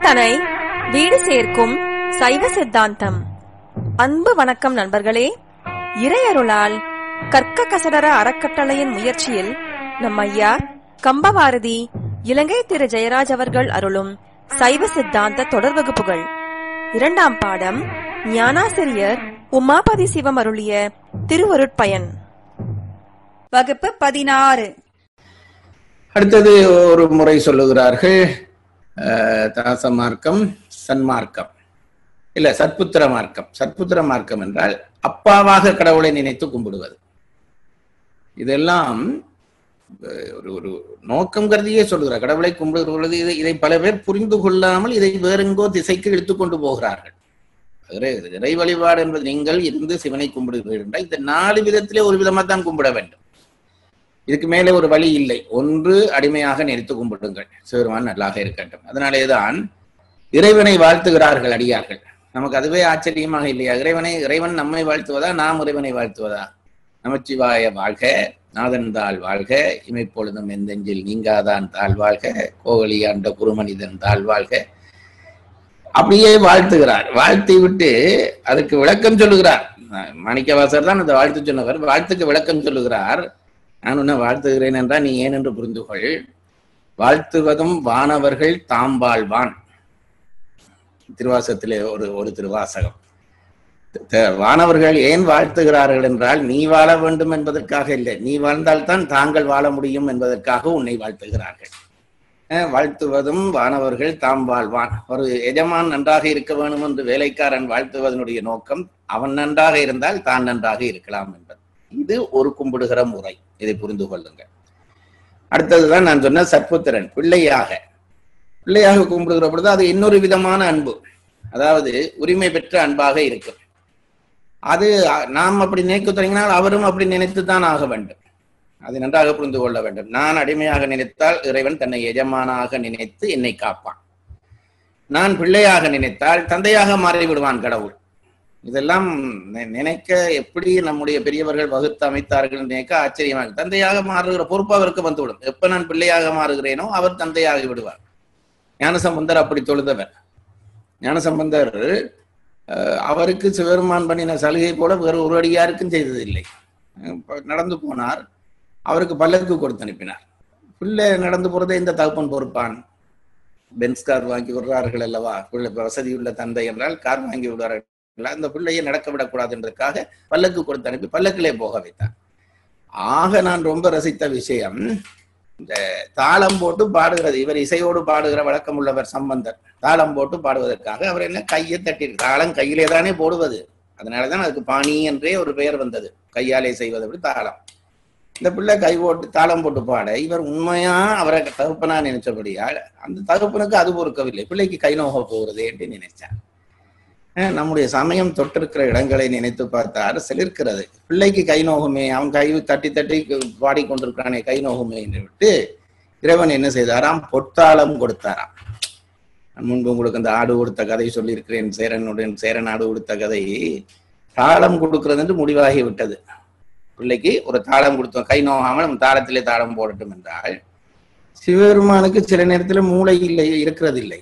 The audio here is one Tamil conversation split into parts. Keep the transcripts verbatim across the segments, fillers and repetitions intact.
தனை வீடு சேர்க்கும் சைவ சித்தாந்தம். அன்பு வணக்கம் நண்பர்களே. இறையருளால் கற்க கசடர அறக்கட்டளையின் முயற்சியில் நம் ஐயா கம்பவாரதி இலங்கை திரு ஜெயராஜ் அவர்கள் அருளும் சைவ சித்தாந்த தொடர் வகுப்புகள். இரண்டாம் பாடம் ஞானாசிரியர் உமாபதி சிவம் அருளிய திருவருட்பயன். வகுப்பு பதினாறு. அடுத்தது ஒரு முறை சொல்லுகிறார்கள், தாச மார்க்கம், சன்மார்க்கம் இல்ல சற்புத்திர மார்க்கம். சற்புத்திர மார்க்கம் என்றால் அப்பாவாக கடவுளை நினைத்து கும்பிடுவது. இதெல்லாம் ஒரு ஒரு நோக்கம் கருதியே சொல்லுகிறார். கடவுளை கும்பிடுவது இதை இதை பல பேர் புரிந்து கொள்ளாமல் இதை வேறெங்கோ திசைக்கு இழுத்துக்கொண்டு போகிறார்கள். இறை வழிபாடு என்பது நீங்கள் இருந்து சிவனை கும்பிடுகிறீர்கள் என்றால் இந்த நாலு விதத்திலே ஒரு விதமாக தான் கும்பிட வேண்டும். இதுக்கு மேலே ஒரு வழி இல்லை. ஒன்று, அடிமையாக நினைத்து கும்பிடுங்கள், சிவருமான் நல்லாக இருக்கட்டும். அதனாலேதான் இறைவனை வாழ்த்துகிறார்கள் அடியார்கள். நமக்கு அதுவே ஆச்சரியமாக இல்லையா? இறைவனை இறைவன் நம்மை வாழ்த்துவதா, நாம் இறைவனை வாழ்த்துவதா? நமச்சிவாய வாழ்க, நாதன் தாள் வாழ்க, இமைப்பொழுதும் எந்தெஞ்சில் நீங்காதான் தாழ் வாழ்க, கோவலியாண்ட குருமனிதன் தாழ் வாழ்க, அப்படியே வாழ்த்துகிறார். வாழ்த்தி விட்டு அதுக்கு விளக்கம் சொல்லுகிறார். மாணிக்கவாசர் தான் அந்த வாழ்த்து சொன்னவர். வாழ்த்துக்கு விளக்கம் சொல்லுகிறார். நான் உன்னை வாழ்த்துகிறேன் என்றால் நீ ஏன் என்று புரிந்து கொள். வாழ்த்துவதும் வானவர்கள் தாம் வாழ்வான். திருவாசகத்திலே ஒரு ஒரு திருவாசகம். வானவர்கள் ஏன் வாழ்த்துகிறார்கள் என்றால் நீ வாழ வேண்டும் என்பதற்காக இல்லை, நீ வாழ்ந்தால்தான் தாங்கள் வாழ முடியும் என்பதற்காக உன்னை வாழ்த்துகிறார்கள். வாழ்த்துவதும் வானவர்கள் தாம் வாழ்வான். ஒரு எஜமான் நன்றாக இருக்க வேண்டும் என்று வேலைக்காரன் வாழ்த்துவதனுடைய நோக்கம் அவன் நன்றாக இருந்தால் தான் நன்றாக இருக்கலாம் என்பது. இது ஒரு கும்பிடுகிற முறை. இதை புரிந்து கொள்ளுங்க. அடுத்ததுதான் நான் சொன்ன சற்புத்திரன். பிள்ளையாக பிள்ளையாக கும்பிடுகிற பொழுது அது இன்னொரு விதமான அன்பு, அதாவது உரிமை பெற்ற அன்பாக இருக்கும். அது நாம் அப்படி நினைக்க தொடங்கினால் அவரும் அப்படி நினைத்துத்தான் ஆக வேண்டும். அதை நன்றாக புரிந்து கொள்ள வேண்டும். நான் அடிமையாக நினைத்தால் இறைவன் தன்னை எஜமானாக நினைத்து என்னை காப்பான். நான் பிள்ளையாக நினைத்தால் தந்தையாக மாறிவிடுவான் கடவுள். இதெல்லாம் நினைக்க எப்படி நம்முடைய பெரியவர்கள் வகுத்து அமைத்தார்கள் நினைக்க ஆச்சரியமாக. தந்தையாக மாறுகிற பொறுப்பு அவருக்கு வந்துவிடும். எப்ப நான் பிள்ளையாக மாறுகிறேனோ அவர் தந்தையாகி விடுவார். ஞானசம்பந்தர் அப்படி தொழுதவர். ஞானசம்பந்தர் அவருக்கு சிவருமான் பண்ணின சலுகை போல வேறு ஒரு அடியாருக்கும் செய்ததில்லை. நடந்து போனார், அவருக்கு பல்லக்கு கொடுத்து அனுப்பினார். பிள்ளை நடந்து போறதை இந்த தகப்பன் பொறுப்பான். பென்ஸ் கார் வாங்கி விடுறார்கள் அல்லவா, பிள்ளை வசதியுள்ள தந்தை என்றால் கார் வாங்கி விடுவார்கள். அந்த பிள்ளையை நடக்க விடக்கூடாது என்றதுக்காக பல்லக்கு கொடுத்து அனுப்பி பல்லக்கிலே போக வைத்தார். ஆக நான் ரொம்ப ரசித்த விஷயம் இந்த தாளம் போட்டு பாடுகிறது. இவர் இசையோடு பாடுகிற வழக்கம் உள்ளவர் சம்பந்தர். தாளம் போட்டு பாடுவதற்காக அவர் என்ன கையை தட்டி, தாளம் கையிலே தானே போடுவது, அதனாலதான் அதுக்கு பாணி என்றே ஒரு பெயர் வந்தது. கையாலே செய்வது அப்படி தாளம். இந்த பிள்ளை கை போட்டு தாளம் போட்டு பாட இவர் உண்மையா அவரை தகுப்பனா நினைச்சபடியால் அந்த தகுப்பனுக்கு அது பொறுக்கவில்லை. பிள்ளைக்கு கை நோக போகிறது என்று நினைச்சார். நம்முடைய சமயம் தொட்டிருக்கிற இடங்களை நினைத்து பார்த்தார், சிலிர்க்கிறது. பிள்ளைக்கு கை நோகுமே, அவன் கை தட்டி தட்டி பாடிக்கொண்டிருக்கிறானே, கை நோகுமே என்று விட்டு இறைவன் என்ன செய்தாராம், பொற்றாளம் கொடுத்தாராம். முன்பு உங்களுக்கு அந்த ஆடு கொடுத்த கதை சொல்லியிருக்கிறேன். சேரனுடன் சேரன் ஆடு கொடுத்த கதை. தாளம் கொடுக்கிறது என்று முடிவாகி விட்டது. பிள்ளைக்கு ஒரு தாளம் கொடுத்தோம், கை நோகாமல் நம்ம தாளத்திலே தாளம் போடட்டும் என்றால் சிவபெருமானுக்கு சில நேரத்தில் மூளை இல்லை, இருக்கிறது இல்லை.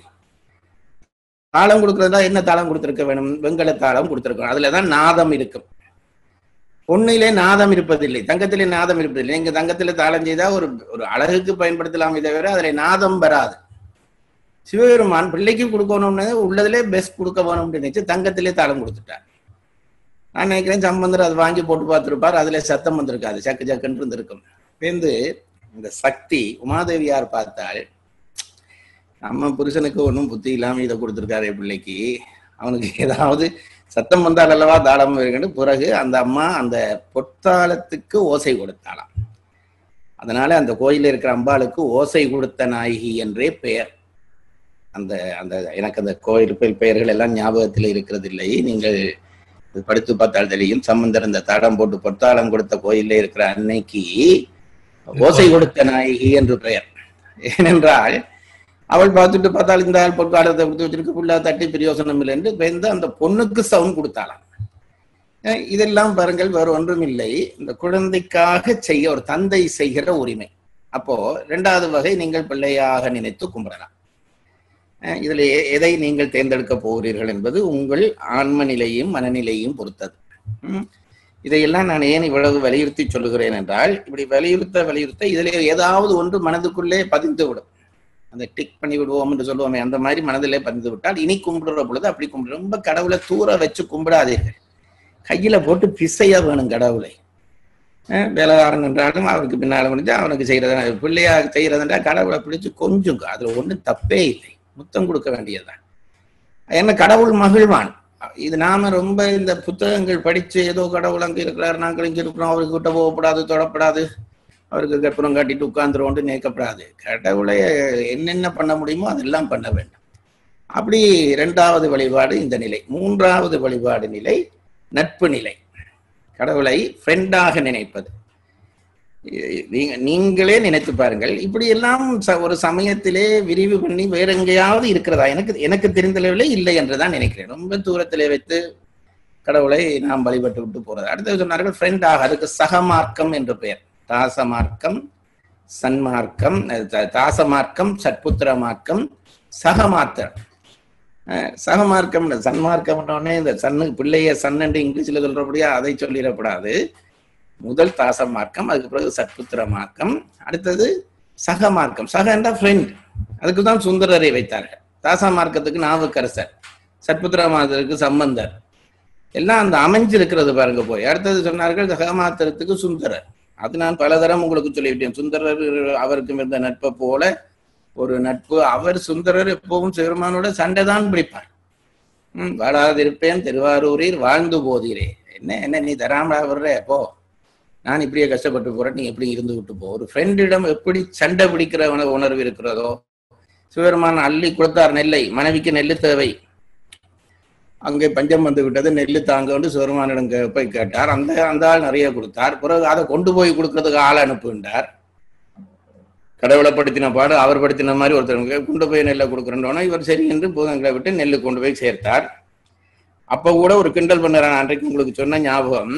தாளம் கொடுக்கறதா என்ன தாளம் கொடுத்திருக்க வேணும்? வெங்கல தாளம் கொடுத்திருக்கணும். அதுலதான் நாதம் இருக்கும். பொன்னிலே நாதம் இருப்பதில்லை, தங்கத்திலே நாதம் இருப்பதில்லை. நீங்க தங்கத்திலே தாளம் செய்தா ஒரு ஒரு அழகுக்கு பயன்படுத்தலாம், இதை வேற அதுல நாதம் வராது. சிவபெருமான் பிள்ளைக்கு கொடுக்கணும்னு உள்ளதிலே பெஸ்ட் கொடுக்க வேணும்னு நினைச்சு தங்கத்திலே தாளம் கொடுத்துட்டார். நான் நினைக்கிறேன் சம்பந்தர் அதை வாங்கி போட்டு பார்த்துருப்பார். அதுல சத்தம் வந்திருக்காது, சக்கு சக்குன்னு இருந்திருக்கும். வந்து இந்த சக்தி உமாதேவியார் பார்த்தால் நம்ம புருஷனுக்கு ஒன்றும் புத்தி இல்லாம இதை கொடுத்துருக்காரு பிள்ளைக்கு, அவனுக்கு ஏதாவது சத்தம் வந்தால் அல்லவா தாளம் இருக்குன்னு பிறகு அந்த அம்மா அந்த பொற்றாளத்துக்கு ஓசை கொடுத்தாளாம். அதனால அந்த கோயிலில் இருக்கிற அம்பாளுக்கு ஓசை கொடுத்த நாயகி என்றே பெயர். அந்த அந்த எனக்கு அந்த கோயில் பெயர்கள் எல்லாம் ஞாபகத்தில் இருக்கிறது இல்லை. நீங்கள் படித்து பார்த்தால் தெரியும். சம்பந்தர் இந்த தாளம் போட்டு பொற்றாளம் கொடுத்த கோயிலே இருக்கிற அன்னைக்கு ஓசை கொடுத்த நாயகி என்று பெயர். ஏனென்றால் அவள் பார்த்துட்டு பார்த்தால் இந்த ஆள் பொற்காலத்தை கொடுத்து வச்சிருக்க, புள்ளா தட்டி பிரயோசனம் இல்லை என்று பெயர்ந்து அந்த பொண்ணுக்கு சவுண்ட் கொடுத்தாளாம். இதெல்லாம் பாருங்கள், வேறு ஒன்றும் இல்லை, இந்த குழந்தைக்காக செய்ய ஒரு தந்தை செய்கிற உரிமை. அப்போ இரண்டாவது வகை, நீங்கள் பிள்ளையாக நினைத்து கும்பிடலாம். இதில் எதை நீங்கள் தேர்ந்தெடுக்க போகிறீர்கள் என்பது உங்கள் ஆன்ம நிலையும் மனநிலையும் பொறுத்தது. இதையெல்லாம் நான் ஏன் இவ்வளவு வலியுறுத்தி சொல்லுகிறேன் என்றால், இப்படி வலியுறுத்த வலியுறுத்த இதில் ஏதாவது ஒன்று மனதுக்குள்ளே பதிந்து விடும். அந்த டிக் பண்ணி விடுவோம் என்று சொல்லுவோமே, அந்த மாதிரி மனதிலே பதிந்து விட்டால் இனி கும்பிடுற பொழுது அப்படி கும்பிடு. ரொம்ப கடவுளை தூர வச்சு கும்பிடாதீர்கள், கையில போட்டு பிசையா வேணும் கடவுளை. வேலைக்காரன் என்றாலும் அவருக்கு பின்னால் முடிஞ்சு அவனுக்கு செய்யறதா, பிள்ளையா செய்யறதுன்றா கடவுளை பிடிச்சு கொஞ்சம், அதுல ஒன்றும் தப்பே இல்லை, முத்தம் கொடுக்க வேண்டியதுதான். என்ன கடவுள் மகிழ்வான். இது நாம ரொம்ப இந்த புத்தகங்கள் படிச்சு ஏதோ கடவுள் அங்கே இருக்கிறார், நாங்கள் இங்க இருக்கிறோம், அவருக்கு கிட்ட போகப்படாது, தொடப்படாது, அவருக்கு கற்பூரம் காட்டிட்டு உட்கார்ந்துருவோண்டு நினைக்கப்படாது. கடவுளை என்னென்ன பண்ண முடியுமோ அதெல்லாம் பண்ண வேண்டும். அப்படி இரண்டாவது வழிபாடு இந்த நிலை. மூன்றாவது வழிபாடு நிலை நட்பு நிலை. கடவுளை ஃப்ரெண்டாக நினைப்பது. நீங்க நீங்களே நினைத்து பாருங்கள், இப்படி எல்லாம் ஒரு சமயத்திலே விரிவு பண்ணி வேற எங்கேயாவது இருக்கிறதா? எனக்கு எனக்கு தெரிந்தளவிலே இல்லை என்றுதான் நினைக்கிறேன். ரொம்ப தூரத்திலே வைத்து கடவுளை நாம் வழிபட்டு விட்டு போறது. அடுத்தது சொன்னார்கள் ஃப்ரெண்டாக, அதுக்கு சகமார்க்கம் என்று பெயர். தாசமார்க்கம், சன்மார்க்கம், தாசமார்க்கம், சட்புத்திர மார்க்கம், சகமார்க்கம். சகமார்க்கம் சன்மார்க்கம் இந்த சன்னு பிள்ளைய சன்னு இங்கிலீஷ்ல சொல்றபடியா அதை சொல்லிடக்கூடாது. முதல் தாச மார்க்கம், அதுக்கு பிறகு சத்புத்திர மார்க்கம், அடுத்தது சக மார்க்கம். சக என்ற ஃப்ரெண்ட், அதுக்குதான் சுந்தரரை வைத்தார்கள். தாச மார்க்கத்துக்கு நாவுக்கரசர், சத்புத்திர மார்க்கத்துக்கு சம்பந்தர், எல்லாம் அந்த அமைஞ்சிருக்கிறது பாருங்க போய். அடுத்தது சொன்னார்கள் சகமாத்திரத்துக்கு சுந்தரர். அது நான் பலதரம் உங்களுக்கு சொல்லிவிட்டேன். சுந்தரர் அவருக்கும் இருந்த நட்பை போல ஒரு நட்பு. அவர் சுந்தரர் எப்பவும் சிவருமானோட சண்டை தான் பிடிப்பார். உம் வாழாதிருப்பேன் திருவாரூரில் வாழ்ந்து போதீரே, என்ன என்ன நீ தராமடா வர்ற, போ, நான் இப்படியே கஷ்டப்பட்டு போறேன், நீ எப்படி இருந்து விட்டு போ. ஒரு ஃப்ரெண்டிடம் எப்படி சண்டை பிடிக்கிற உணர்வு இருக்கிறதோ, சிவருமான் அள்ளி கொடுத்தார் நெல்லை, மனைவிக்கு நெல்லு தேவை, அங்கே பஞ்சம் வந்து விட்டது, நெல்லு தாங்க சிவருமானிடம் போய் கேட்டார். அந்த அந்த ஆள் நிறைய கொடுத்தார். பிறகு அதை கொண்டு போய் கொடுக்கறதுக்கு ஆள் அனுப்புகின்றார். கடவுளை படுத்தின பாடு அவர் படுத்தின மாதிரி ஒருத்தர் கொண்டு போய் நெல்லை கொடுக்குறோன்னா இவர் சரி என்று பூதங்களை விட்டு நெல்லு கொண்டு போய் சேர்த்தார். அப்ப கூட ஒரு கிண்டல் பண்ணுறான், அன்றைக்கு உங்களுக்கு சொன்ன ஞாபகம்,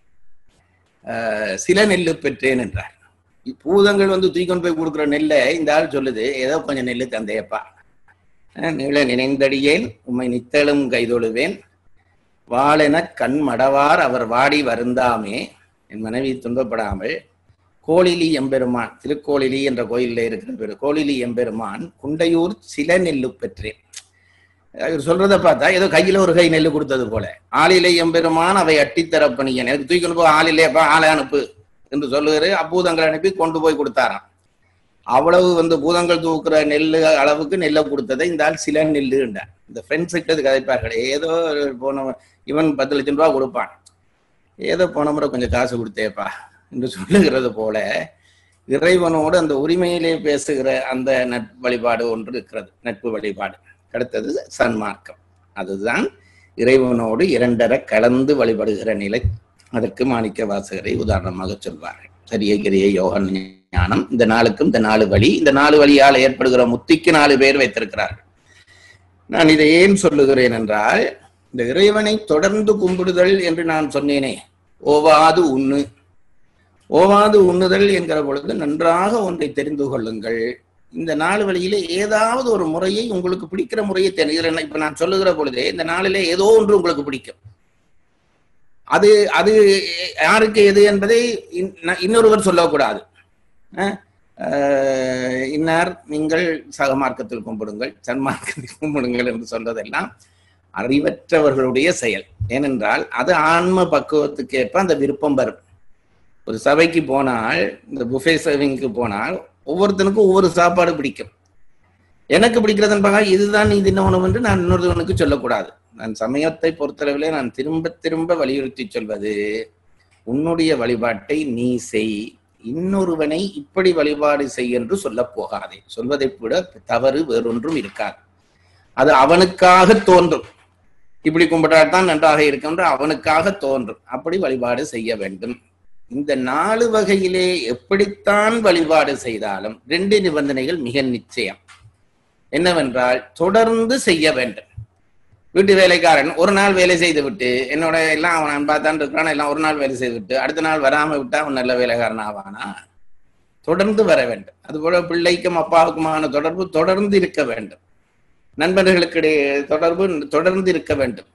ஆஹ் சில நெல்லு பெற்றேன் என்றார். பூதங்கள் வந்து தூக்கி கொண்டு போய் கொடுக்குற நெல்லை இந்த ஆள் சொல்லுது, ஏதோ கொஞ்சம் நெல்லு தந்தையப்பா, நீள நினைந்தடியேன் உம்மை நித்தலும் கைதொழுவேன், வாளென கண் மடவார் அவர் வாடி வருந்தாமே, என் மனைவி துன்பப்படாமல், கோளிலி எம்பெருமான், திருக்கோளிலி என்ற கோயிலில் இருக்கிற பேரு, கோளிலி எம்பெருமான் குண்டையூர் சில நெல்லு பெற்றேன். இவர் சொல்றதை பார்த்தா ஏதோ கையில ஒரு கை நெல்லு கொடுத்தது போல. ஆளிலை எம்பெருமான் அவை அட்டித்தரப்பணியன், எனக்கு தூக்கி கொண்டு போய் ஆளிலேப்பா ஆளை அனுப்பு என்று சொல்லுகிற அப்பூதங்களை அனுப்பி கொண்டு போய் கொடுத்தாராம். அவ்வளவு வந்து பூதங்கள் தூக்குற நெல்லு அளவுக்கு நெல்லை கொடுத்ததை இந்த ஆள் சில நெல்லுண்டார். இந்த ஃப்ரெண்ட்ஸ் கிட்ட கதைப்பார்கள், ஏதோ போன இவன் பத்து லட்சம் ரூபா கொடுப்பான், ஏதோ போன முறை கொஞ்சம் காசு கொடுத்தேப்பா என்று சொல்லுகிறது போல இறைவனோடு அந்த உரிமையிலே பேசுகிற அந்த நட்பு வழிபாடு ஒன்று இருக்கிறது, நட்பு வழிபாடு. அடுத்தது சன்மார்க்கம், அதுதான் இறைவனோடு இரண்டரை கலந்து வழிபடுகிற நிலை. அதற்கு மாணிக்க வாசகரை உதாரணமாக சொல்வார்கள். சரிய கிரிய யோக ஞானம், இந்த நாளுக்கும் இந்த நாலு வழி, இந்த நாலு வழியால் ஏற்படுகிற முத்திக்கு நாலு பேர் வைத்திருக்கிறார்கள். நான் இதை ஏன் சொல்லுகிறேன் என்றால், இந்த இறைவனை தொடர்ந்து கும்பிடுதல் என்று நான் சொன்னேனே, ஓவாது உண்ணு, ஓவாது உண்ணுதல் என்கிற பொழுது நன்றாக ஒன்றை தெரிந்து கொள்ளுங்கள். இந்த நாலு வழியிலே ஏதாவது ஒரு முறையை உங்களுக்கு பிடிக்கிற முறையை தெரிகிற, இப்ப நான் சொல்லுகிற பொழுதே இந்த நாளிலே ஏதோ ஒன்று உங்களுக்கு பிடிக்கும். அது அது யாருக்கு எது என்பதை இன்னொருவர் சொல்லக்கூடாது. இன்னார் நீங்கள் சகமார்க்கத்தில் கும்பிடுங்கள், சன்மார்க்கத்தில் கும்பிடுங்கள் என்று சொல்றதெல்லாம் அறிவற்றவர்களுடைய செயல். ஏனென்றால் அது ஆன்ம பக்குவத்துக்கு ஏற்ப அந்த விருப்பம் வரும். ஒரு சபைக்கு போனால், இந்த புஃபே சர்விங்க்கு போனால் ஒவ்வொருத்தனுக்கும் ஒவ்வொரு சாப்பாடு பிடிக்கும். எனக்கு பிடிக்கிறதுன்னு பார்த்தா இதுதான் நீ தின்னணும் என்று நான் இன்னொருவனுக்கு சொல்லக்கூடாது. நான் சமயத்தை பொறுத்தளவிலே நான் திரும்ப திரும்ப வலியுறுத்தி சொல்வது, உன்னுடைய வழிபாட்டை நீ செய், இன்னொருவனை இப்படி வழிபாடு செய் என்று சொல்ல போகாதே. சொல்வதை விட தவறு வேறொன்றும் இருக்காது. அது அவனுக்காக தோன்றும், இப்படி கும்பிட்டால்தான் நன்றாக இருக்கின்ற அவனுக்காக தோன்றும். அப்படி வழிபாடு செய்ய வேண்டும். இந்த நாலு வகையிலே எப்படித்தான் வழிபாடு செய்தாலும் ரெண்டு நிபந்தனைகள் மிக நிச்சயம். என்னவென்றால், தொடர்ந்து செய்ய வேண்டும். வீட்டு வேலைக்காரன் ஒரு நாள் வேலை செய்து விட்டு, என்னோட எல்லாம் அவன் அன்பாத்தான் இருக்கிறான், எல்லாம் ஒரு நாள் வேலை செய்து விட்டு அடுத்த நாள் வராம விட்டா அவன் நல்ல வேலைக்காரன் ஆவானா? தொடர்ந்து வர வேண்டும். அதுபோல பிள்ளைக்கும் அப்பாவுக்குமான தொடர்பு தொடர்ந்து இருக்க வேண்டும். நண்பர்களுக்கிடையே தொடர்பு தொடர்ந்து இருக்க வேண்டும்.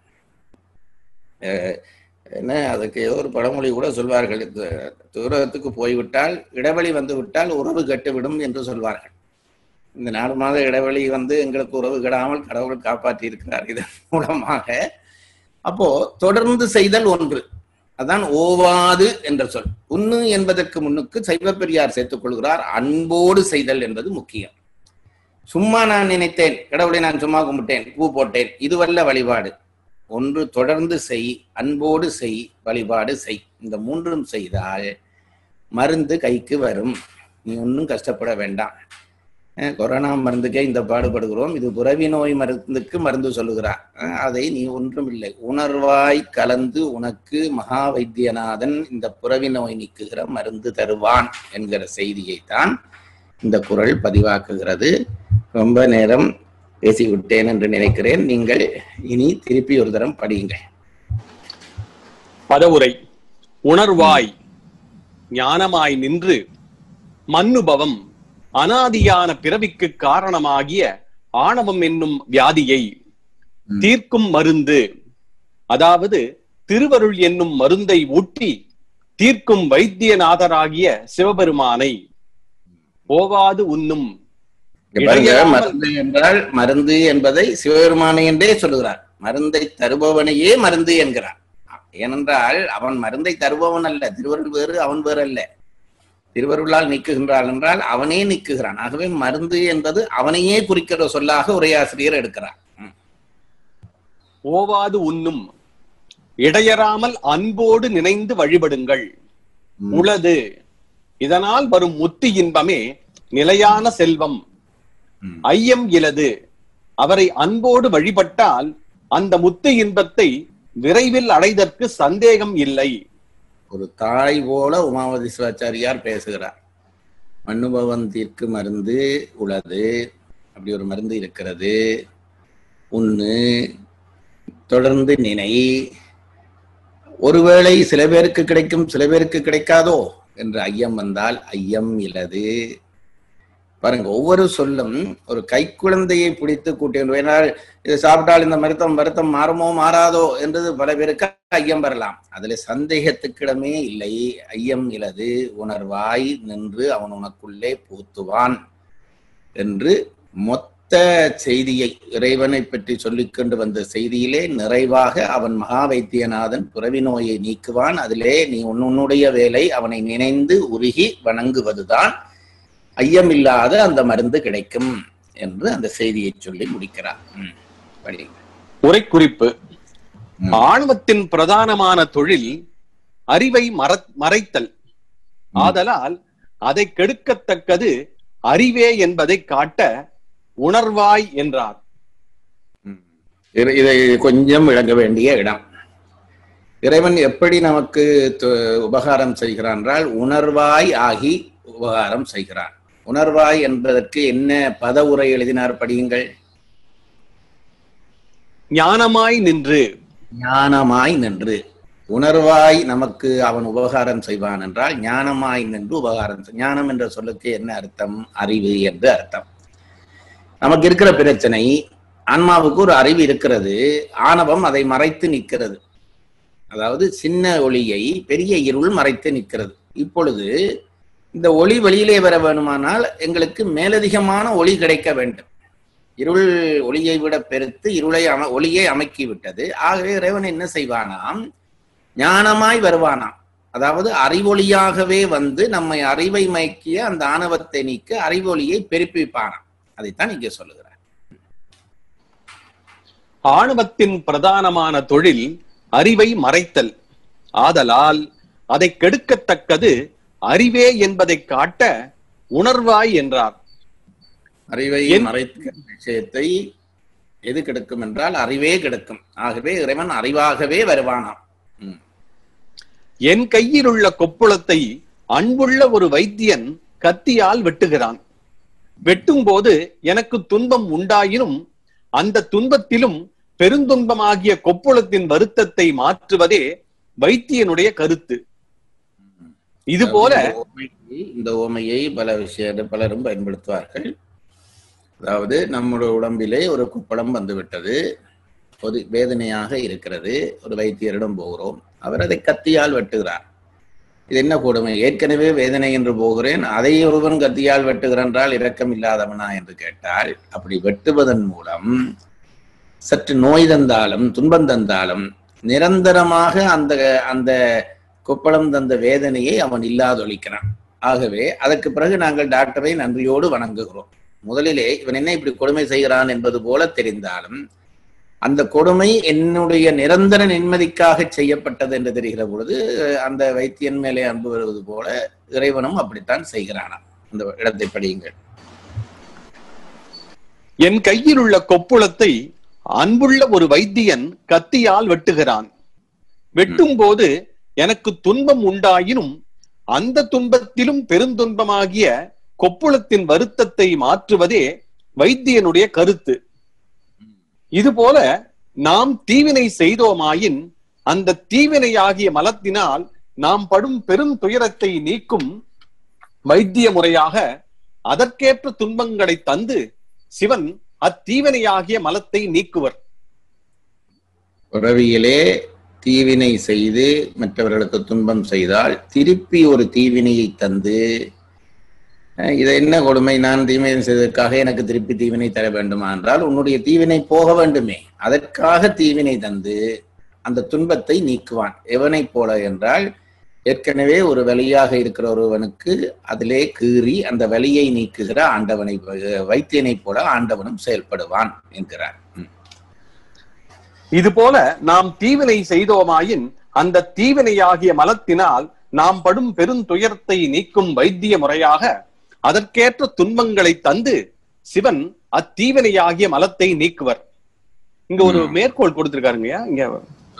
என்ன அதுக்கு ஏதோ ஒரு பழமொழி கூட சொல்வார்கள், தூரத்துக்கு போய்விட்டால் இடைவெளி வந்து விட்டால் உறவு கெட்டுவிடும் என்று சொல்வார்கள். இந்த நாலு மாத இடைவெளி வந்து எங்களுக்கு உறவு கெடாமல் கடவுள் காப்பாற்றி இருக்கிறார் இதன் மூலமாக. அப்போ தொடர்ந்து செய்தல் ஒன்று, அதான் ஓவாது என்ற சொல். உண்ணு என்பதற்கு முன்னுக்கு சைவ பெரியார் சேர்த்துக் கொள்கிறார், அன்போடு செய்தல் என்பது முக்கியம். சும்மா நான் நினைத்தேன், கடவுளை நான் சும்மா கும்பிட்டேன், பூ போட்டேன், இதுவல்ல வழிபாடு. ஒன்று தொடர்ந்து செய், அன்போடு செய், வழிபாடு செய். இந்த மூன்றும் செய்தால் மருந்து கைக்கு வரும். நீ ஒன்றும் கஷ்டப்பட வேண்டாம். கொரோனா மருந்துக்கே இந்த பாடுபடுகிறோம், இது புரவி நோய் மருந்துக்கு மருந்து சொல்லுகிறார். அதை நீ ஒன்றும் இல்லை, உணர்வாய் கலந்து உனக்கு மகா வைத்தியநாதன் இந்த புரவி நோய் நீக்குகிற மருந்து தருவான் என்கிற செய்தியைத்தான் இந்த குறள் பதிவாக்குகிறது. ரொம்ப நேரம் பேசிவிட்டேன் என்று நினைக்கிறேன். நீங்கள் இனி திருப்பி ஒரு தரம் படியுங்கள். பதவுரை. உணர்வாய் ஞானமாய் நின்று மன்னுபவம் அனாதியான பிறவிக்கு காரணமாகிய ஆணவம் என்னும் வியாதியை தீர்க்கும் மருந்து, அதாவது திருவருள் என்னும் மருந்தை ஊட்டி தீர்க்கும் வைத்தியநாதராகிய சிவபெருமானை ஓவாது உண்ணும். மருந்து என்றால் மருந்து என்பதை சிவபெருமானை என்றே சொல்லுகிறார். மருந்தை தருபவனையே மருந்து என்கிறார். ஏனென்றால் அவன் மருந்தை தருபவன் அல்ல, திருவருள் வேறு அவன் வேறு அல்ல. திருவருளால் நீக்குகின்றான் என்றால் அவனே நீக்குகிறான். ஆகவே மருந்து என்பது அவனையே குறிக்கிற சொல்லாக உரையாசிரியர் எடுக்கிறார். ஓவாது உண்ணும் இடையறாமல் அன்போடு நினைந்து வழிபடுங்கள் உளது. இதனால் வரும் முத்தி இன்பமே நிலையான செல்வம். ஐயம் இலது. அவரை அன்போடு வழிபட்டால் அந்த முத்தி இன்பத்தை விரைவில் அடைதற்கு சந்தேகம் இல்லை. ஒரு தாய் போல உமாவதி சிவாச்சாரியார் பேசுகிறார். மண்ணுபவன் தீர்க்கு மருந்து உளது, அப்படி ஒரு மருந்து இருக்கிறது. உன்னு தொடர்ந்து நினை. ஒருவேளை சில பேருக்கு கிடைக்கும், சில பேருக்கு கிடைக்காதோ என்று ஐயம் வந்தால் ஐயம் இலது. பாருங்க, ஒவ்வொரு சொல்லும் ஒரு கைக்குழந்தையை பிடித்து கூட்டினால் இதை சாப்பிட்டால் இந்த மருத்துவம் மருத்துவம் மாறுமோ மாறாதோ என்றது பல பேருக்கு ஐயம் வரலாம். அதுல சந்தேகத்துக்கிடமே இல்லை. ஐயம் இலது. உணர்வாய் நின்று அவன் உனக்குள்ளே பூத்துவான் என்று மொத்த செய்தியை இறைவனை பற்றி சொல்லிக்கொண்டு வந்த செய்தியிலே நிறைவாக அவன் மகா வைத்தியநாதன் புரவி நோயை நீக்குவான். அதிலே நீ உன்னுடைய வேலை அவனை நினைந்து உருகி வணங்குவதுதான். ஐயமில்லாத அந்த மருந்து கிடைக்கும் என்று அந்த செய்தியை சொல்லி முடிக்கிறார். உரை குறிப்பு. ஆணவத்தின் பிரதானமான தொழில் அறிவை மறைத்தல். ஆதலால் அதை கெடுக்கத்தக்கது அறிவே என்பதை காட்ட உணர்வாய் என்றார். இதை கொஞ்சம் விளங்க வேண்டிய இடம். இறைவன் எப்படி நமக்கு உபகாரம் செய்கிறான் என்றால் உணர்வாய் ஆகி உபகாரம் செய்கிறான். உணர்வாய் என்பதற்கு என்ன பத உரை எழுதினார்? படியுங்கள். ஞானமாய் நின்று. ஞானமாய் நின்று. உணர்வாய் நமக்கு அவன் உபகாரம் செய்வான் என்றால் ஞானமாய் நின்று உபகாரம். ஞானம் என்ற சொல்லுக்கு என்ன அர்த்தம்? அறிவு என்று அர்த்தம். நமக்கு இருக்கிற பிரச்சனை, ஆன்மாவுக்கு ஒரு அறிவு இருக்கிறது, ஆணவம் அதை மறைத்து நிற்கிறது. அதாவது சின்ன ஒளியை பெரிய இருள் மறைத்து நிற்கிறது. இப்பொழுது இந்த ஒளி வெளியிலே வர வேணுமானால் எங்களுக்கு மேலதிகமான ஒளி கிடைக்க வேண்டும். இருள் ஒளியை விட பெருத்து இருளை அம ஒளியை அமைக்கி விட்டது. ஆகவே இறைவன் என்ன செய்வானாம்? ஞானமாய் வருவானாம். அதாவது அறிவொளியாகவே வந்து நம்மை அறிவை மயக்கிய அந்த ஆணவத்தை நீக்க அறிவொளியை பெருப்பிப்பானாம். அதைத்தான் இங்கே சொல்லுகிறார். ஆணவத்தின் பிரதானமான தொழில் அறிவை மறைத்தல். ஆதலால் அதை கெடுக்கத்தக்கது அறிவே என்பதை காட்ட உணர்வாய் என்றார். அறிவை மறைத்த விஷயத்தை எது கெடுக்கும் என்றால் அறிவே கெடுக்கும். ஆகவே இறைவன் அறிவாகவே வருவானாம். என் கையில் உள்ள கொப்புளத்தை அன்புள்ள ஒரு வைத்தியன் கத்தியால் வெட்டுகிறான். வெட்டும் போது எனக்கு துன்பம் உண்டாயினும் அந்த துன்பத்திலும் பெருந்துன்பமாகிய கொப்புளத்தின் வருத்தத்தை மாற்றுவதே வைத்தியனுடைய கருத்து. இது போல இந்த ஓமையை பல விஷய பலரும் பயன்படுத்துவார்கள். அதாவது நம்முடைய உடம்பிலே ஒரு குப்பளம் வந்துவிட்டது, ஒரு வேதனையாக இருக்கிறது, ஒரு வைத்தியரிடம் போகிறோம், அவர் அதை கத்தியால் வெட்டுகிறார். இது என்ன கொடுமை, ஏற்கனவே வேதனை என்று போகிறேன், அதை ஒருவன் கத்தியால் வெட்டுகிறான், இரக்கம் இல்லாதவனா என்று கேட்டால், அப்படி வெட்டுவதன் மூலம் சற்று நோய் தந்தாலும் துன்பம் தந்தாலும் நிரந்தரமாக அந்த அந்த கொப்பளம் தந்த வேதனையை அவன் இல்லாதொழிக்கிறான். ஆகவே அதற்கு பிறகு நாங்கள் டாக்டரை நன்றியோடு வணங்குகிறோம். முதலிலே இவன் என்ன இப்படி கொடுமை செய்கிறான் என்பது போல தெரிந்தாலும் அந்த கொடுமை என்னுடைய நிரந்தர நிம்மதிக்காக செய்யப்பட்டது என்று தெரிகிற பொழுது அந்த வைத்தியன் மேலே அன்பு வருவது போல இறைவனும் அப்படித்தான் செய்கிறானாம். அந்த இடத்தை படியுங்கள். என் கையில் உள்ள கொப்புளத்தை அன்புள்ள ஒரு வைத்தியன் கத்தியால் வெட்டுகிறான். வெட்டும் போது எனக்கு துன்பம் உண்டாயினும் அந்த துன்பத்திலும் பெருந்துன்பமாகிய கொப்புளத்தின் வருத்தத்தை மாற்றுவதே வைத்தியனுடைய கருத்து. இதுபோல நாம் தீவினை செய்தோமாயின் அந்த தீவினையாகிய மலத்தினால் நாம் படும் பெரும் துயரத்தை நீக்கும் வைத்திய முறையாக அதற்கேற்ற துன்பங்களை தந்து சிவன் அத்தீவினையாகிய மலத்தை நீக்குவர். உறவியலே தீவினை செய்து மற்றவர்களுக்கு துன்பம் செய்தால் திருப்பி ஒரு தீவினையை தந்து, இதை என்ன கொடுமை, நான் தீவினை செய்ததற்காக எனக்கு திருப்பி தீவினை தர வேண்டுமா என்றால் உன்னுடைய தீவினை போக வேண்டுமே, அதற்காக தீவினை தந்து அந்த துன்பத்தை நீக்குவான். எவனை போல என்றால் ஏற்கனவே ஒரு வலியாக இருக்கிற ஒருவனுக்கு அதிலே கீறி அந்த வலியை நீக்குகிற ஆண்டவனை வைத்தியனை போல ஆண்டவனும் செயல்படுவான் என்கிறார். இது போல நாம் தீவினை செய்தோமாயின் அந்த தீவினையாகிய மலத்தினால் நாம் படும் பெருந்துயரத்தை நீக்கும் வைத்திய முறையாக அதற்கேற்ற துன்பங்களை தந்து சிவன் அத்தீவினையாகிய மலத்தை நீக்குவர். இங்க ஒரு மேற்கோள் கொடுத்திருக்காருங்கய்யா. இங்க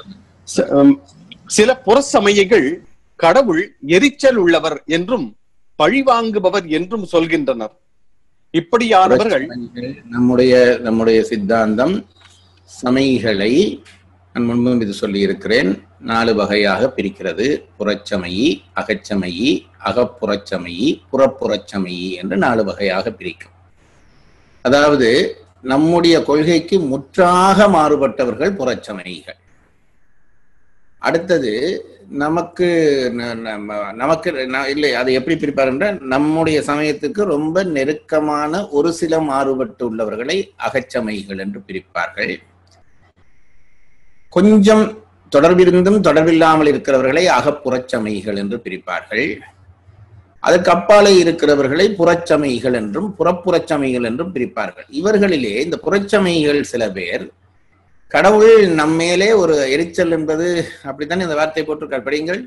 சில புறசமயங்கள் கடவுள் எரிச்சல் உள்ளவர் என்றும் பழிவாங்குபவர் என்றும் சொல்கின்றனர். இப்படியானவர்கள் நம்முடைய நம்முடைய சித்தாந்தம் சமயிகளை நான் முன்பும் இது சொல்லி இருக்கிறேன், நாலு வகையாக பிரிக்கிறது. புறச்சமயி, அகச்சமயி, அகப்புறச்சமயி, புறப்புறச்சமயி என்று நாலு வகையாக பிரிக்கும். அதாவது நம்முடைய கொள்கைக்கு முற்றாக மாறுபட்டவர்கள் புறச்சமயிகள். அடுத்தது நமக்கு நமக்கு இல்லை, அதை எப்படி பிரிப்பார் என்றால் நம்முடைய சமயத்துக்கு ரொம்ப நெருக்கமான ஒரு சில மாறுபட்டு உள்ளவர்களை அகச்சமயிகள் என்று பிரிப்பார்கள். கொஞ்சம் தொடர்பிருந்தும் தொடர்பில்லாமல் இருக்கிறவர்களை அகப்புறச்சமயிகள் என்று பிரிப்பார்கள். அதற்கு அப்பாலே இருக்கிறவர்களை புறச்சமயிகள் என்றும் புறப்புறச்சமயிகள் என்றும் பிரிப்பார்கள். இவர்களிலே இந்த புறச்சமயிகள் சில பேர் கடவுள் நம்மேலே ஒரு எரிச்சல் என்பது அப்படித்தான் இந்த வார்த்தை போட்டிருக்கார். படியுங்கள்.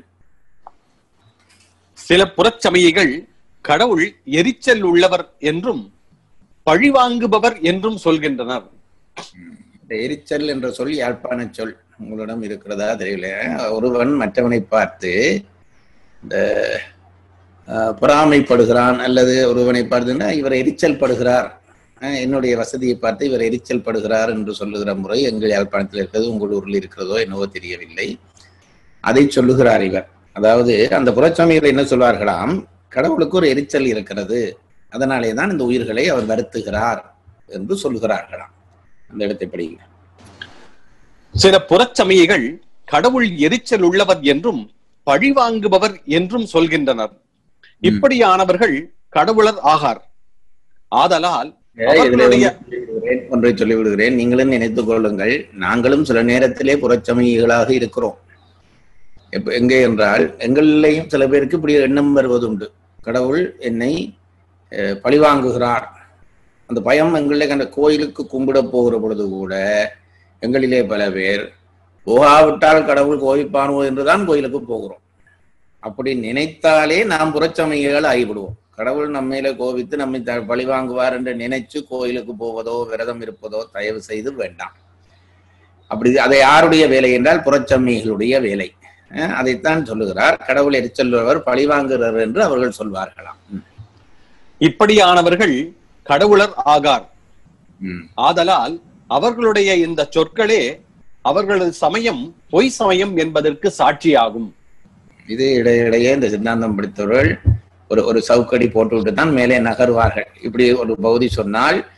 சில புறச்சமயிகள் கடவுள் எரிச்சல் உள்ளவர் என்றும் பழிவாங்குபவர் என்றும் சொல்கின்றனர். எரிச்சல் என்ற சொல் யாழ்ப்பாண சொல், உங்களிடம் இருக்கிறதா தெரியல. ஒருவன் மற்றவனை பார்த்து இந்த பொறாமைப்படுகிறான் அல்லது ஒருவனை பார்த்துன்னா இவர் எரிச்சல் படுகிறார், என்னுடைய வசதியை பார்த்து இவர் எரிச்சல் படுகிறார் என்று சொல்லுகிற முறை எங்கள் யாழ்ப்பாணத்தில் இருக்கிறது, உங்கள் ஊரில் இருக்கிறதோ என்னவோ தெரியவில்லை. அதை சொல்லுகிறார் இவர். அதாவது அந்த புறச்சமயிகள் என்ன சொல்வார்களாம், கடவுளுக்கு ஒரு எரிச்சல் இருக்கிறது, அதனாலே தான் இந்த உயிர்களை அவர் வருத்துகிறார் என்று சொல்லுகிறார்களாம். அந்த இடத்தை படிங்க. சில புறச்சமயிகள் கடவுள் எரிச்சல் உள்ளவர் என்றும் பழிவாங்குபவர் என்றும் சொல்கின்றனர். இப்படியானவர்கள் கடவுளர் ஆகார். ஆதலால் ஒன்றை சொல்லிவிடுகிறேன், நீங்களும் நினைத்துக் கொள்ளுங்கள், நாங்களும் சில நேரத்திலே புறச்சமயிகளாக இருக்கிறோம். எங்கே என்றால் எங்களிலேயும் சில பேருக்கு இப்படி எண்ணம் வருவதுண்டு, கடவுள் என்னை பழிவாங்குகிறார். அந்த பயம் எங்களிலே கண்ட கோயிலுக்கு கும்பிட போகிற பொழுது கூட எங்களிலே பல பேர் போகாவிட்டால் கடவுள் கோவிப்பானோ என்றுதான் கோயிலுக்கு போகிறோம். அப்படி நினைத்தாலே நாம் புறச்சமயிகள் ஆகிவிடுவோம். கடவுள் நம்மையில கோபித்து நம்மை பழி வாங்குவார் என்று நினைச்சு கோயிலுக்கு போவதோ விரதம் இருப்பதோ தயவு செய்து வேண்டாம். அப்படி அதை யாருடைய வேலை என்றால் புறச்சமயிகளுடைய வேலை. அதைத்தான் சொல்லுகிறார், கடவுள் எரிச்சல்வர் பழி வாங்குகிறார் என்று அவர்கள் சொல்வார்களாம். இப்படியானவர்கள் கடவுளர் ஆகார். ஆதலால் அவர்களுடைய இந்த சொற்களே அவர்களது சமயம் பொய் சமயம் என்பதற்கு சாட்சியாகும். இது இடையிடையே இந்த சித்தாந்தம் படித்தவர்கள் ஒரு ஒரு சவுக்கடி போட்டு விட்டு தான் மேலே நகர்வார்கள். இப்படி ஒரு பகுதி சொன்னால்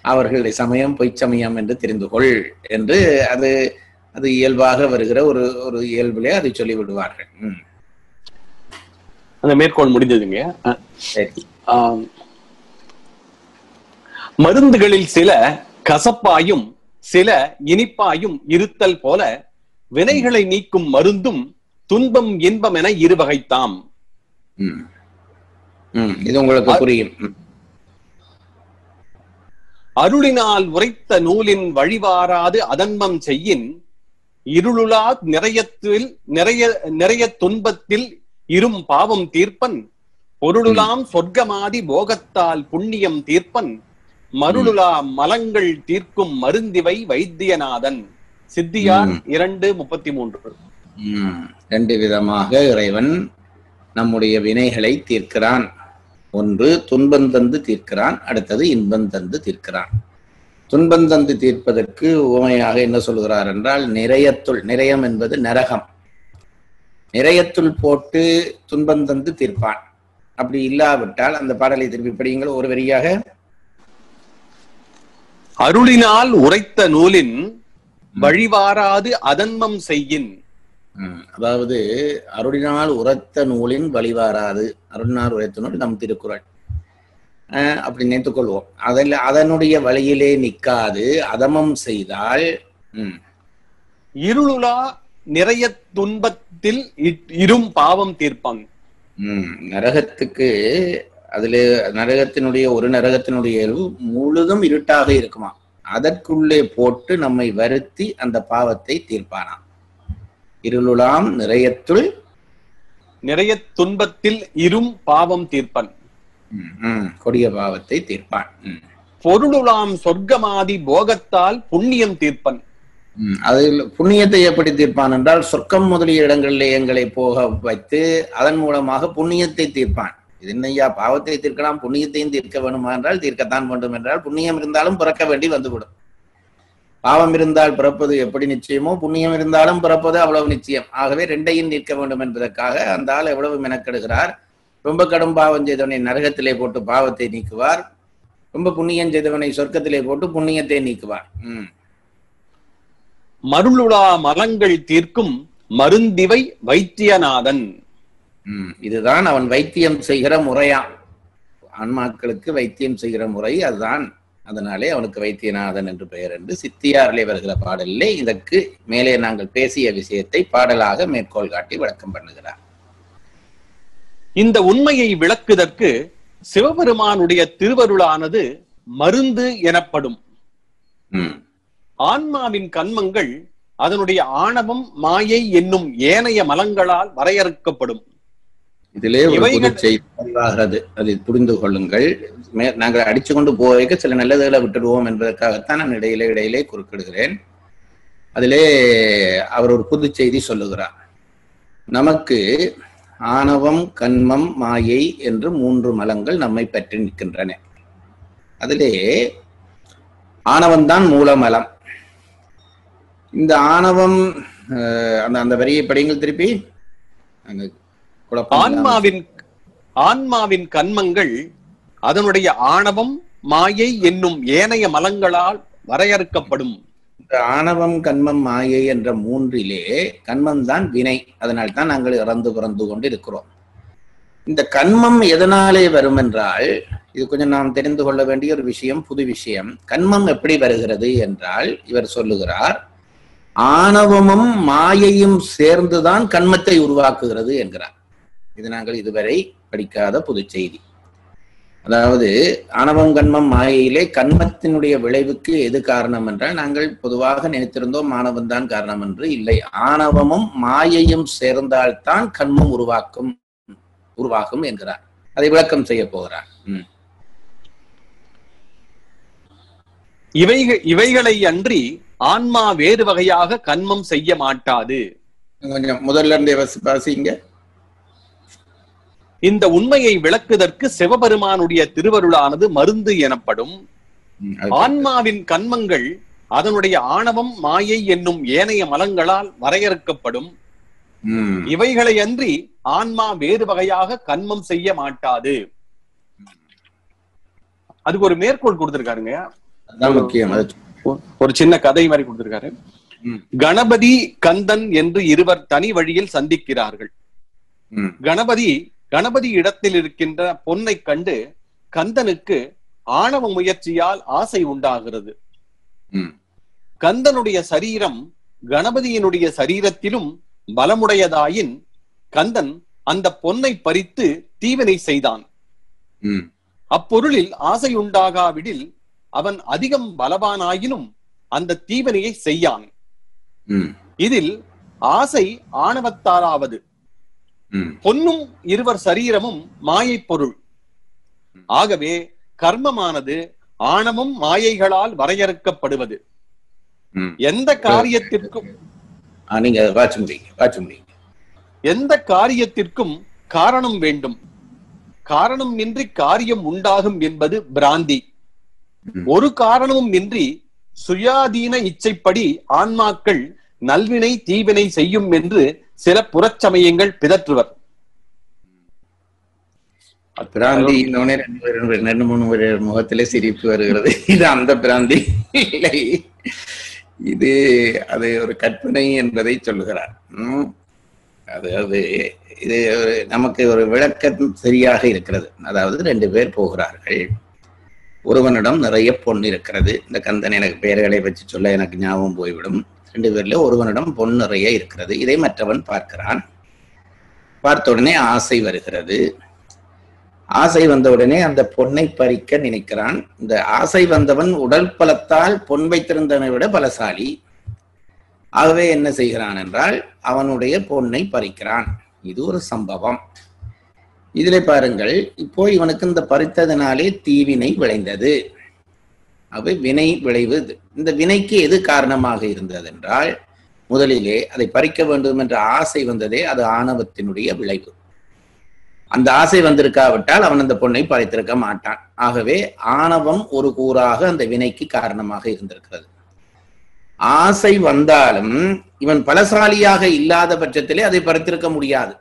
அவர்களுடைய சமயம் பொய் சமயம் என்று தெரிந்து கொள் என்று அது அது இயல்பாக வருகிற ஒரு ஒரு இயல்பிலே அதை சொல்லி விடுவார்கள். உம் அந்த மேற்கோள் முடிந்ததுங்க. சரி. மருந்துகளில் சில கசப்பாயும் சில இனிப்பாயும் இருத்தல் போல வினைகளை நீக்கும் மருந்தும் துன்பம் இன்பம் என இருவகைத்தாம். இது உங்களுக்கு புரியும். அருளினால் உரைத்த நூலின் வழிவாராது அதன்மம் செய்யின் இருளுலா நிறையத்தில் நிறைய நிறைய துன்பத்தில் இரும் பாவம் தீர்ப்பன் பொருளுலாம் சொர்க்கமாதி போகத்தால் புண்ணியம் தீர்ப்பன் மருளுலா மலங்கள் தீர்க்கும் மருந்திவை வைத்தியநாதன். சித்தியார் இரண்டு முப்பத்தி மூன்று. ரெண்டு விதமாக இறைவன் நம்முடைய வினைகளை தீர்க்கிறான். ஒன்று துன்பம் தந்து தீர்க்கிறான், அடுத்தது இன்பம் தந்து தீர்க்கிறான். துன்பம் தந்து தீர்ப்பதற்கு உவமையாக என்ன சொல்கிறார் என்றால், நிறையத்துள், நிறையம் என்பது நரகம், நிறையத்துள் போட்டு துன்பம் தந்து தீர்ப்பான். அப்படி இல்லாவிட்டால் அந்த பாடலை திருப்பி படியுங்கள் ஒரு வரியாக. அருளினால் உரைத்த நூலின் வழிவாராது அதன்மம் செய்யின். அதாவது அருளினால் உரைத்த நூலின் வழிவாராது, அருளினால் உரைத்த நூல் நம் திருக்குறள் அப்படி நினைத்துக் கொள்வோம். அதில் அதனுடைய வழியிலே நிற்காது அதமம் செய்தால் இருளுலா நிறைய துன்பத்தில் இரும் பாவம் தீர்ப்பான். உம் நரகத்துக்கு அதுல நரகத்தினுடைய ஒரு நரகத்தினுடைய முழுதும் இருட்டாக இருக்குமா, அதற்குள்ளே போட்டு நம்மை வருத்தி அந்த பாவத்தை தீர்ப்பானாம். இருளுலாம் நிறையத்துள் நிறைய துன்பத்தில் இரும் பாவம் தீர்ப்பன், கொடிய பாவத்தை தீர்ப்பான். பொருளுலாம் சொர்க்கமாதி போகத்தால் புண்ணியம் தீர்ப்பன். அதில் புண்ணியத்தை எப்படி தீர்ப்பான் என்றால், சொர்க்கம் முதலிய இடங்களிலே எங்களை போக வைத்து அதன் மூலமாக புண்ணியத்தை தீர்ப்பான். இது என்னையா பாவத்தை தீர்க்கலாம் புண்ணியத்தையும் தீர்க்க வேண்டுமா என்றால் தீர்க்கத்தான் வேண்டும் என்றால், புண்ணியம் இருந்தாலும் பிறக்க வேண்டி வந்துவிடும். பாவம் இருந்தால் பிறப்பது எப்படி நிச்சயமோ, புண்ணியம் இருந்தாலும் பிறப்பது அவ்வளவு நிச்சயம். ஆகவே ரெண்டையும் நீக்க வேண்டும் என்பதற்காக அந்த ஆள் எவ்வளவு மெனக்கெடுகிறார். ரொம்ப கடும் பாவம் செய்தவனை நரகத்திலே போட்டு பாவத்தை நீக்குவார், ரொம்ப புண்ணியம் செய்தவனை சொர்க்கத்திலே போட்டு புண்ணியத்தை நீக்குவார். உம் மருளுலா மலங்கள் தீர்க்கும் மருந்திவை வைத்தியநாதன். உம் இதுதான் அவன் வைத்தியம் செய்கிற முறையா, ஆன்மாக்களுக்கு வைத்தியம் செய்கிற முறை அதுதான். அதனாலே அவனுக்கு வைத்தியநாதன் என்று பெயர் என்று சித்தியாரிலே வருகிற பாடலிலே இதற்கு மேலே நாங்கள் பேசிய விஷயத்தை பாடலாக மேற்கோள் காட்டி விளக்கம் பண்ணுகிறார். இந்த உண்மையை விளக்குதற்கு சிவபெருமானுடைய திருவருளானது மருந்து எனப்படும். ஆன்மாவின் கன்மங்கள் அதனுடைய ஆணவம் மாயை என்னும் ஏனைய மலங்களால் வரையறுக்கப்படும். இதிலே செய்கிறது, அதை புரிந்து கொள்ளுங்கள். நாங்கள் அடிச்சு கொண்டு போக சில நல்லதுகளை விட்டுடுவோம் என்பதற்காகத்தான் நான் இடையிலே இடையிலே குறுக்கிடுகிறேன். அதிலே அவர் ஒரு புது செய்தி சொல்லுகிறார். நமக்கு ஆணவம் கன்மம் மாயை என்று மூன்று மலங்கள் நம்மை பற்றி நிற்கின்றன. அதிலே ஆணவம்தான் மூலமலம். இந்த ஆணவம் அந்த அந்த வரியை படிங்கள் திருப்பி. ஆன்மாவின் ஆன்மாவின் கன்மங்கள் அதனுடைய ஆணவம் மாயை என்னும் ஏனைய மலங்களால் வரையறுக்கப்படும். இந்த ஆணவம் கன்மம் மாயை என்ற மூன்றிலே கன்மம் தான் வினை. அதனால் தான் நாங்கள் இறந்து பிறந்து கொண்டு இருக்கிறோம். இந்த கன்மம் எதனாலே வரும் என்றால், இது கொஞ்சம் நாம் தெரிந்து கொள்ள வேண்டிய ஒரு விஷயம், புது விஷயம். கன்மம் எப்படி வருகிறது என்றால், இவர் சொல்லுகிறார், ஆணவமும் மாயையும் சேர்ந்துதான் கன்மத்தை உருவாக்குகிறது என்கிறார். இது நாங்கள் இதுவரை படிக்காத புது செய்தி. அதாவது ஆணவம் கன்மம் மாயையிலே கன்மத்தினுடைய விளைவுக்கு எது காரணம் என்றால், நாங்கள் பொதுவாக நினைத்திருந்தோம் ஆணவம் தான் காரணம் என்று. இல்லை, ஆணவமும் மாயையும் சேர்ந்தால்தான் கன்மம் உருவாக்கும் உருவாகும் என்கிறார். அதை விளக்கம் செய்ய போகிறார். உம் இவைகள் இவைகளை அன்றி ஆன்மா வேறு வகையாக கன்மம் செய்ய மாட்டாது. கொஞ்சம் முதல்ல இருந்தே வாசிங்க. இந்த உண்மையை விளக்குதற்கு சிவபெருமானுடைய திருவருளானது மருந்து எனப்படும். ஆன்மாவின் கன்மங்கள் அதனுடைய ஆணவம் மாயை என்னும் ஏனைய மலங்களால் வரையறுக்கப்படும். இவைகளை அன்றி ஆன்மா வேறு வகையாக கன்மம் செய்ய மாட்டாது. அதுக்கு ஒரு மேற்கோள் கொடுத்திருக்காருங்க. அதான் முக்கியம். ஒரு சின்ன கதை மாதிரி கொடுத்திருக்காரு. கணபதி கந்தன் என்று இருவர் தனி வழியில் சந்திக்கிறார்கள். கணபதி கணபதி இடத்தில் இருக்கின்ற பொன்னை கண்டு கந்தனுக்கு ஆணவ முயற்சியால் ஆசை உண்டாகிறது. கந்தனுடைய சரீரம் கணபதியினுடைய சரீரத்திலும் பலமுடையதாயின் கந்தன் அந்த பொன்னை பறித்து தீவினை செய்தான். அப்பொருளில் ஆசை உண்டாகாவிடில் அவன் அதிகம் பலவானாயினும் அந்த தீவினையை செய்யான். இதில் ஆசை ஆணவத்தாலாவது. பொன்னும் இருவர் சரீரமும் மாயை பொருள். ஆகவே கர்மமானது ஆணவம் மாயைகளால் வரையறுக்கப்படுவது. எந்த காரியத்திற்கும் நீங்க வாட்ச் முடியுங்க வாட்ச் முடியுங்க எந்த காரியத்திற்கும் காரணம் வேண்டும். காரணம் இன்றி காரியம் உண்டாகும் என்பது பிராந்தி. ஒரு காரணமும் இன்றி சுயாதீன இச்சைப்படி ஆன்மாக்கள் நல்வினை தீவினை செய்யும் என்று சில புறச்சமயங்கள் பிதற்றுவர். பிராந்தி ரெண்டு மூணு முகத்திலே சிரிப்பு வருகிறது. இது அந்த பிராந்தி இல்லை, இது அது ஒரு கற்பனை என்பதை சொல்லுகிறார். உம் அது அது இது நமக்கு ஒரு விளக்கம் சரியாக இருக்கிறது. அதாவது ரெண்டு பேர் போகிறார்கள். ஒருவனிடம் நிறைய பொன் இருக்கிறது. இந்த கந்தன் எனக்கு பெயர்களை வச்சு சொல்ல எனக்கு ஞாபகம் போய்விடும். ரெண்டு பேர்ல ஒருவனிடம் பொன் நிறைய இருக்கிறது. இதை மற்றவன் பார்க்கிறான். பார்த்த உடனே ஆசை வருகிறது. ஆசை வந்த உடனே அந்த பொன்னை பறிக்க நினைக்கிறான். இந்த ஆசை வந்தவன் உடல் பலத்தால் பொன் வைத்திருந்தவனை விட பலசாலி. ஆகவே என்ன செய்கிறான் என்றால் அவனுடைய பொன்னை பறிக்கிறான். இது ஒரு சம்பவம். இதிலே பாருங்கள், இப்போ இவனுக்கு இந்த பறித்ததினாலே தீவினை விளைந்தது. அவை வினை விளைவு. இந்த வினைக்கு எது காரணமாக இருந்தது என்றால், முதலிலே அதை பறிக்க வேண்டும் என்ற ஆசை வந்ததே அது ஆணவத்தினுடைய விளைவு. அந்த ஆசை வந்திருக்காவிட்டால் அவன் அந்த பொண்ணை பறித்திருக்க மாட்டான். ஆகவே ஆணவம் ஒரு கூறாக அந்த வினைக்கு காரணமாக இருந்திருக்கிறது. ஆசை வந்தாலும் இவன் பலசாலியாக இல்லாத பட்சத்திலே அதை பறித்திருக்க முடியாது.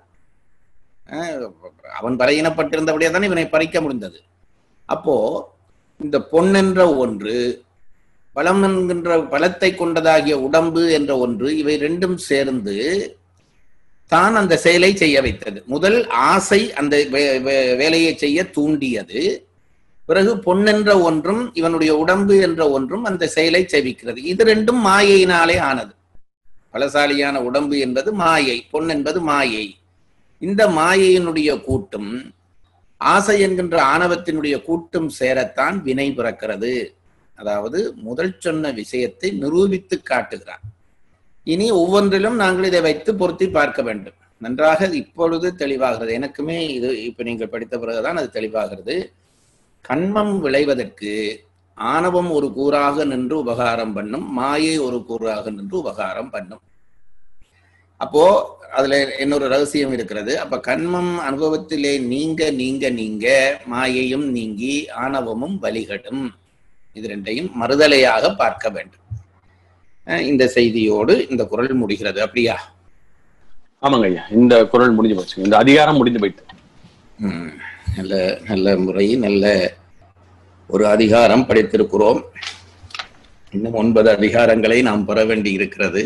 அவன் பறையினப்பட்டிருந்தபடியே தான் இவனை பறிக்க முடிந்தது. அப்போ இந்த பொன் என்ற ஒன்று, பலம் என்கின்ற பலத்தை கொண்டதாகிய உடம்பு என்ற ஒன்று, இவை ரெண்டும் சேர்ந்து தான் அந்த செயலை செய்ய வைத்தது. முதல் ஆசை அந்த வேலையை செய்ய தூண்டியது. பிறகு பொன்னென்ற ஒன்றும் இவனுடைய உடம்பு என்ற ஒன்றும் அந்த செயலை செய்விக்கிறது. இது ரெண்டும் மாயையினாலே ஆனது. பலசாலியான உடம்பு என்பது மாயை, பொன் என்பது மாயை. இந்த மாயையினுடைய கூட்டும் ஆசை என்கின்ற ஆணவத்தினுடைய கூட்டும் சேரத்தான் வினை பிறக்கிறது. அதாவது முதல் சொன்ன விஷயத்தை நிரூபித்து காட்டுகிறான். இனி ஒவ்வொன்றிலும் நாங்கள் இதை வைத்து பொருத்தி பார்க்க வேண்டும். நன்றாக இப்பொழுது தெளிவாகிறது. எனக்குமே இது இப்ப நீங்கள் படித்த பிறகுதான் அது தெளிவாகிறது. கண்மம் விளைவதற்கு ஆணவம் ஒரு கூறாக நின்று உபகாரம் பண்ணும், மாயை ஒரு கூறாக நின்று உபகாரம் பண்ணும். அப்போ அதுல இன்னொரு ரகசியம் இருக்கிறது. அப்ப கண்மம் அனுபவத்திலே நீங்க நீங்க நீங்க மாயையும் நீங்கி ஆணவமும் வழிகட்டும். இது ரெண்டையும் மறுதலையாக பார்க்க வேண்டும். இந்த செய்தியோடு இந்த குறள் முடிகிறது. அப்படியா? ஆமாங்க ஐயா, இந்த குறள் முடிஞ்சு போச்சு. இந்த அதிகாரம் முடிஞ்சு போயிட்டு. உம் நல்ல நல்ல முறை, நல்ல ஒரு அதிகாரம் படித்திருக்கிறோம். இன்னும் ஒன்பது அதிகாரங்களை நாம் பெற வேண்டி இருக்கிறது.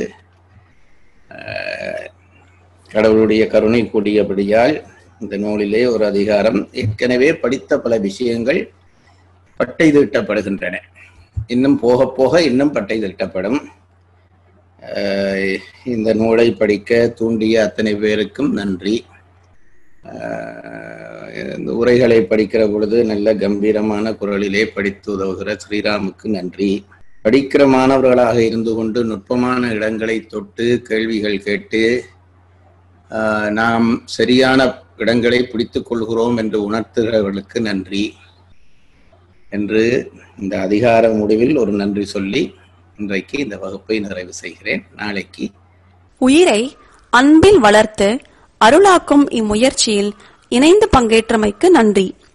கடவுளுடைய கருணை கூடியபடியால் இந்த நூலிலே ஒரு அதிகாரம், ஏற்கனவே படித்த பல விஷயங்கள் பட்டை தீட்டப்படுகின்றன. இன்னும் போக போக இன்னும் பட்டை தீட்டப்படும். இந்த நூலை படிக்க தூண்டிய அத்தனை பேருக்கும் நன்றி. இந்த உரைகளை படிக்கிற பொழுது நல்ல கம்பீரமான குரலிலே படித்து உதவுகிற ஸ்ரீராமுக்கு நன்றி. படிக்கிற மாணவர்களாக இருந்து கொண்டு நுட்பமான இடங்களை தொட்டு கேள்விகள் கேட்டு நாம் சரியான இடங்களை பிடித்துக் கொள்கிறோம் என்று உணர்த்துகிறவர்களுக்கு நன்றி என்று இந்த அதிகார முடிவில் ஒரு நன்றி சொல்லி இன்றைக்கு இந்த வகுப்பை நிறைவு செய்கிறேன். நாளைக்கு உயிரை அன்பில் வளர்த்து அருளாக்கும் இம்முயற்சியில் இணைந்து பங்கேற்றமைக்கு நன்றி.